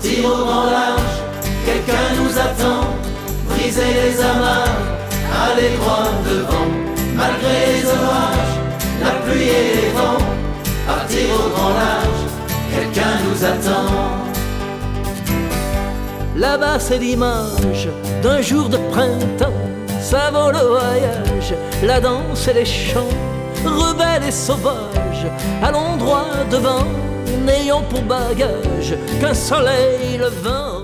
partir au grand large. Quelqu'un nous attend, briser les amarres, aller droit devant, malgré les orages, la pluie et les vents. Partir au grand large, quelqu'un nous attend. Là-bas c'est l'image d'un jour de printemps. Ça vaut le voyage, la danse et les chants, rebelles et sauvages. Allons droit devant, n'ayons pour bagage qu'un soleil levant.